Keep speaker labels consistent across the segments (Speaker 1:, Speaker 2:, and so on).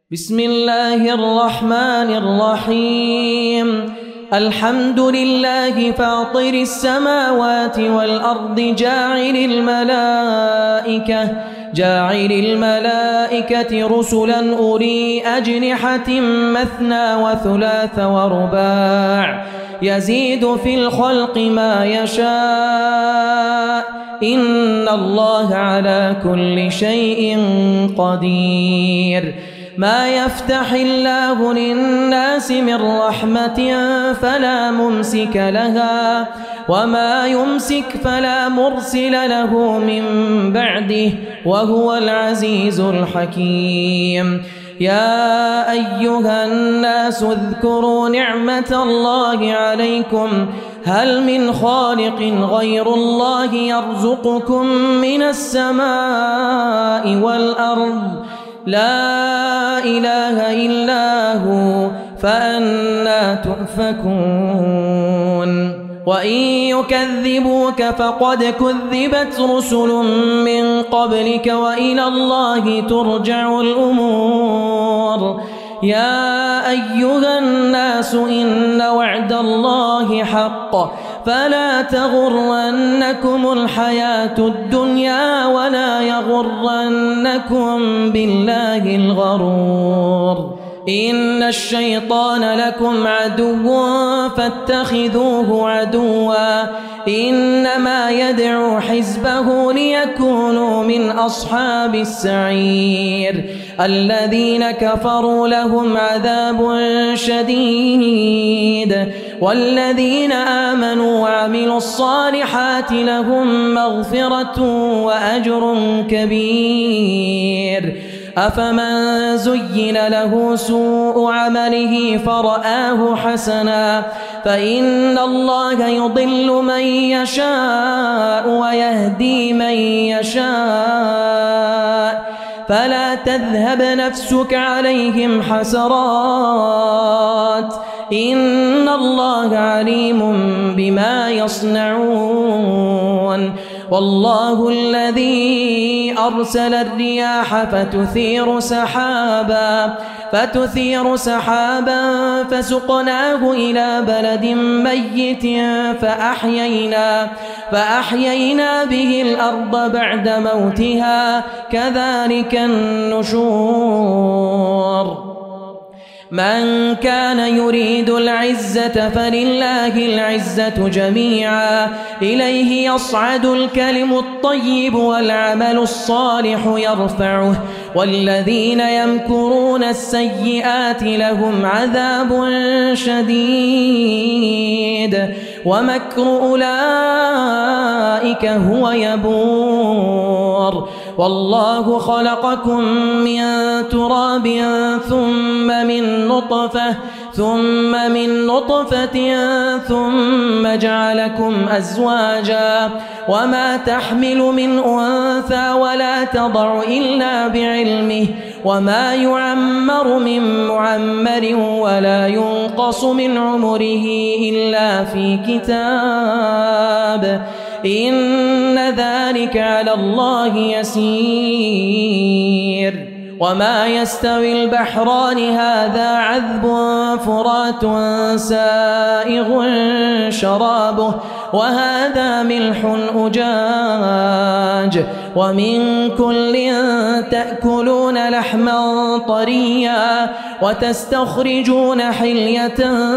Speaker 1: بسم الله الرحمن الرحيم. الحمد لله فاطر السماوات والأرض جاعل الملائكة رسلا أولي أجنحة مثنى وثلاث ورباع يزيد في الخلق ما يشاء إن الله على كل شيء قدير. ما يفتح الله للناس من رحمة فلا ممسك لها وما يمسك فلا مرسل له من بعده وهو العزيز الحكيم. يا أيها الناس اذكروا نعمة الله عليكم هل من خالق غير الله يرزقكم من السماء والأرض لا إله إلا هو فأنى تؤفكون. وإن يكذبوك فقد كذبت رسل من قبلك وإلى الله ترجع الأمور. يا أيها الناس إن وعد الله حق فلا تغرنكم الحياة الدنيا ولا يغرنكم بالله الغرور. إن الشيطان لكم عدو فاتخذوه عدوا إنما يدعو حزبه ليكونوا من أصحاب السعير. الذين كفروا لهم عذاب شديد والذين آمنوا وعملوا الصالحات لهم مغفرة وأجر كبير. أفمن زين له سوء عمله فرآه حسنا فإن الله يضل من يشاء ويهدي من يشاء فلا تذهب نفسك عليهم حسرات إن الله عليم بما يصنعون. والله الذي أرسل الرياح فتثير سحابا فسقناه إلى بلد ميت فأحيينا به الأرض بعد موتها كذلك النشور. من كان يريد العزة فلله العزة جميعا إليه يصعد الكلم الطيب والعمل الصالح يرفعه والذين يمكرون السيئات لهم عذاب شديد ومكر أولئك هو يبور. والله خلقكم من تراب ثم من نطفة ثم جعلكم أزواجا وما تحمل من أنثى ولا تضع إلا بعلمه وما يعمر من معمر ولا ينقص من عمره إلا في كتاب إن ذلك على الله يسير. وما يستوي البحران هذا عذب فرات سائغ شرابه وهذا ملح أجاج ومن كل تأكلون لحما طريا وتستخرجون حلية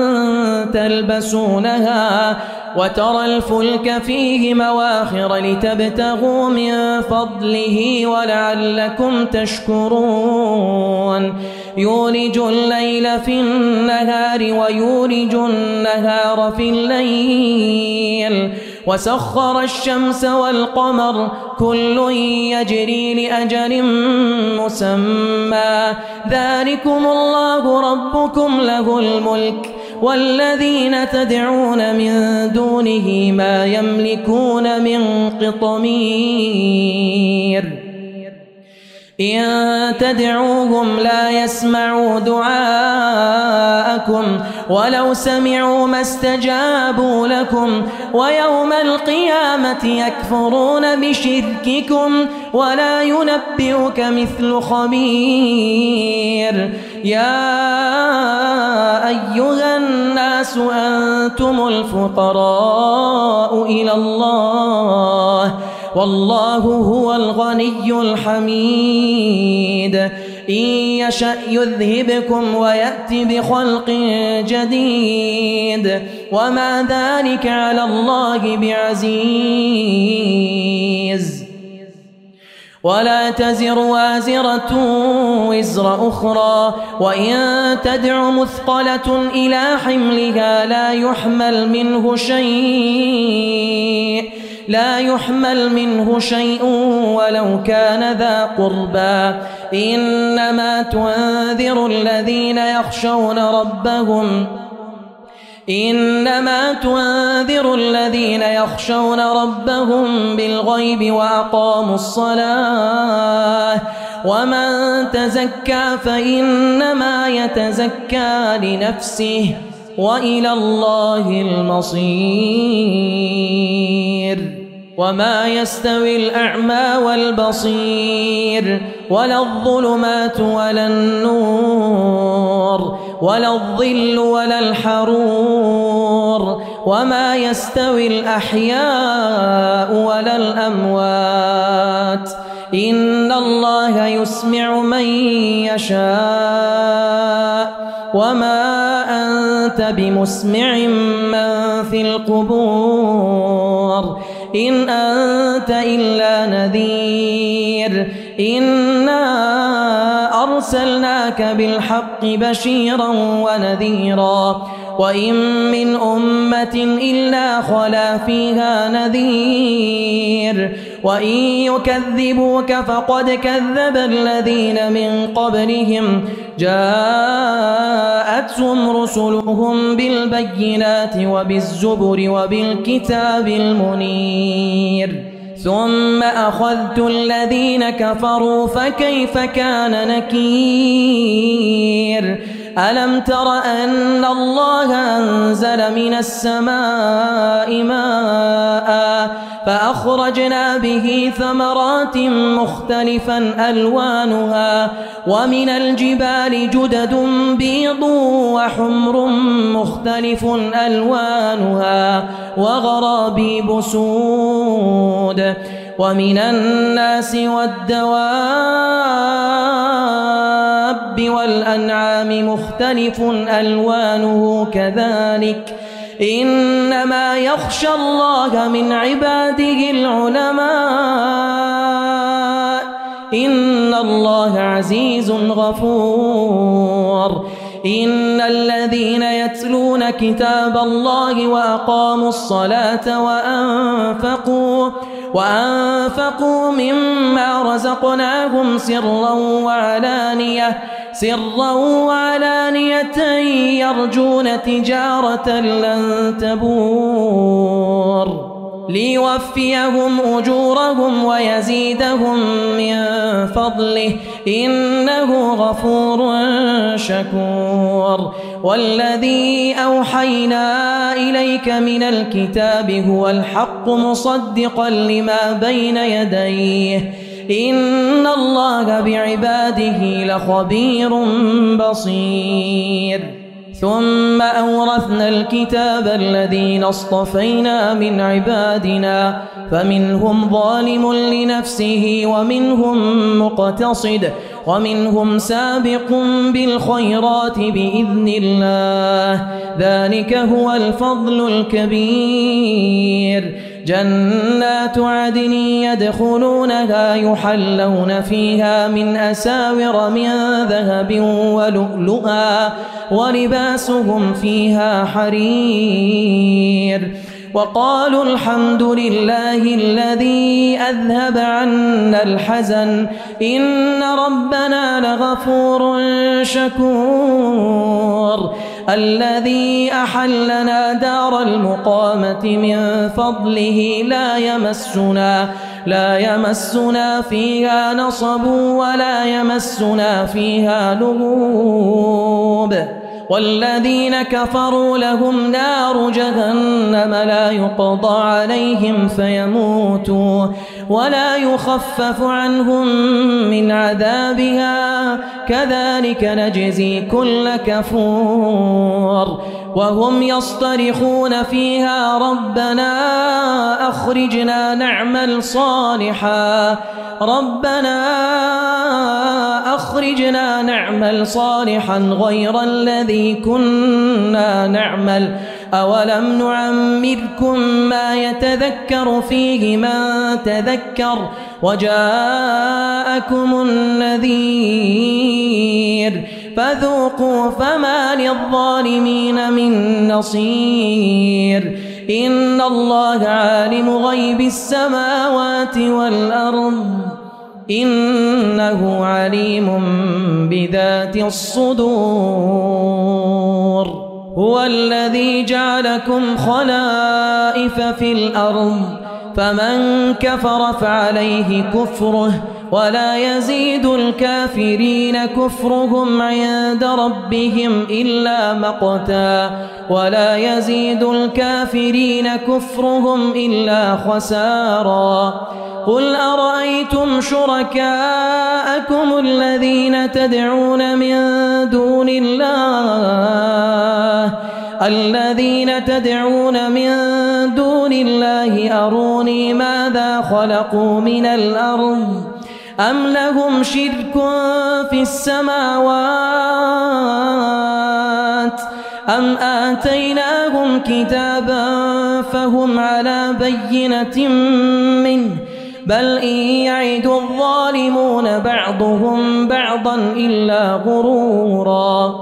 Speaker 1: تلبسونها وترى الفلك فيه مواخر لتبتغوا من فضله ولعلكم تشكرون. يولج الليل في النهار ويولج النهار في الليل وسخر الشمس والقمر كل يجري لأجل مسمى ذلكم الله ربكم له الملك والذين تدعون من دونه ما يملكون من قطمير. إن تدعوهم لا يسمعوا دعاءكم ولو سمعوا ما استجابوا لكم ويوم القيامة يكفرون بشرككم ولا ينبئك مثل خبير. يا أيها الناس أنتم الفقراء إلى الله والله هو الغني الحميد إن يشأ يذهبكم ويأتي بخلق جديد وما ذلك على الله بعزيز ولا تزر وازرة وزر أخرى وإن تدع مثقلة إلى حملها لا يحمل منه شيء ولو كان ذا قربى إنما تنذر الذين يخشون ربهم بالغيب وأقاموا الصلاة ومن تزكى فإنما يتزكى لنفسه وإلى الله المصير وما يستوي الأعمى والبصير ولا الظلمات ولا النور ولا الظل ولا الحرور وما يستوي الأحياء ولا الأموات إن الله يسمع من يشاء وما أنت بمسمع من في القبور إن أنت إلا نذير إنا أرسلناك بالحق بشيرا ونذيرا وإن من أمة إلا خلا فيها نذير وإن يكذبوك فقد كذب الذين من قبلهم جاءتهم رسلهم بالبينات وبالزبر وبالكتاب المنير ثم أخذت الذين كفروا فكيف كان نكير ألم تر أن الله أنزل من السماء ماء فأخرجنا به ثمرات مختلفا ألوانها ومن الجبال جدد بيض وحمر مختلف ألوانها وغرابيب سود ومن الناس والدواب والأنعام مختلف ألوانه كذلك إنما يخشى الله من عباده العلماء إن الله عزيز غفور إن الذين يتلون كتاب الله وأقاموا الصلاة وأنفقوا مما رزقناهم سرا وعلانية يرجون تجارة لن تبور ليوفيهم أجورهم ويزيدهم من فضله إنه غفور شكور والذي أوحينا إليك من الكتاب هو الحق مصدقا لما بين يديه إن الله بعباده لخبير بصير ثم أورثنا الكتاب الذين اصطفينا من عبادنا فمنهم ظالم لنفسه ومنهم مقتصد ومنهم سابق بالخيرات بإذن الله ذلك هو الفضل الكبير جنات عدن يدخلونها يحلون فيها من أساور من ذهب ولؤلؤا ولباسهم فيها حرير وقالوا الحمد لله الذي أذهب عنا الحزن إن ربنا لغفور شكور الذي أحلنا دار المقامة من فضله لا يمسنا فيها نصب ولا يمسنا فيها لغوب والذين كفروا لهم نار جهنم لا يقضى عليهم فيموتوا ولا يخفف عنهم من عذابها كذلك نجزي كل كفور وهم يصطرخون فيها ربنا أخرجنا نعمل صالحا غير الذي كنا نعمل أولم نعمركم ما يتذكر فيه من تذكر وجاءكم النذير فذوقوا فما للظالمين من نصير إن الله عالم غيب السماوات والأرض إنه عليم بذات الصدور هو الذي جعلكم خلائف في الأرض فمن كفر فعليه كفره ولا يزيد الكافرين كفرهم عند ربهم إلا مقتا ولا يزيد الكافرين كفرهم إلا خسارا قل أرأيتم شركاءكم الذين تدعون من دون الله أروني ماذا خلقوا من الأرض أم لهم شرك في السماوات أم آتيناهم كتابا فهم على بينة منه بل إن يعد الظالمون بعضهم بعضا إلا غرورا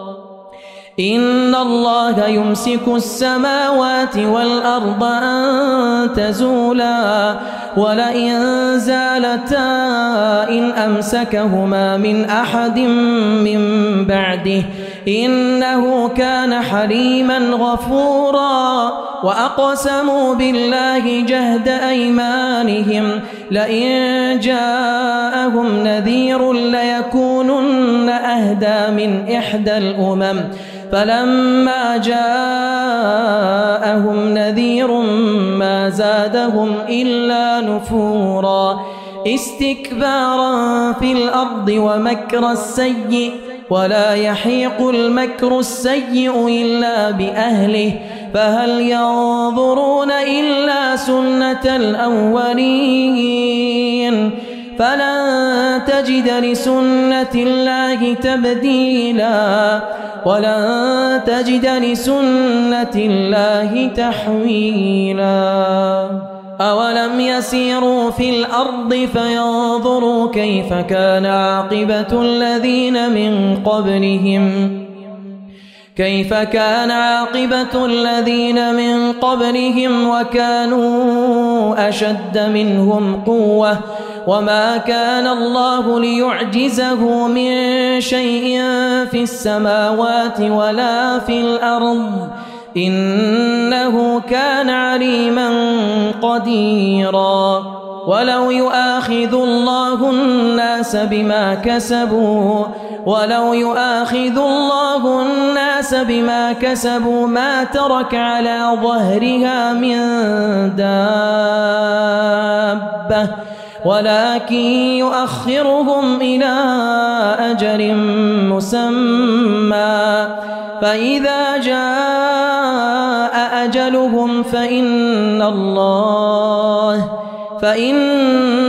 Speaker 1: إن الله يمسك السماوات والأرض أن تزولا ولئن زالتا إن أمسكهما من أحد من بعده إنه كان حليما غفورا وأقسموا بالله جهد أيمانهم لئن جاءهم نذير ليكونن أهدى من إحدى الأمم فلما جاءهم نذير ما زادهم إلا نفورا استكبارا في الأرض ومكر السيء ولا يحيق المكر السيء إلا بأهله فهل ينظرون إلا سنة الأولين فلن تجد لسنة الله تبديلا ولن تجد لسنة الله تحويلا أولم يسيروا في الأرض فينظروا كيف كان عاقبة الذين من قبلهم وكانوا أشد منهم قوة وما كان الله ليعجزه من شيء في السماوات ولا في الأرض إنه كان عليما قديرا ولو يؤاخذ الله الناس بما كسبوا ما ترك على ظهرها من دابة ولكن يؤخرهم إلى أجل مسمى فإذا جاء أجلهم فإن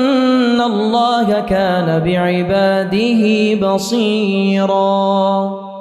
Speaker 1: الله كان بعباده بصيراً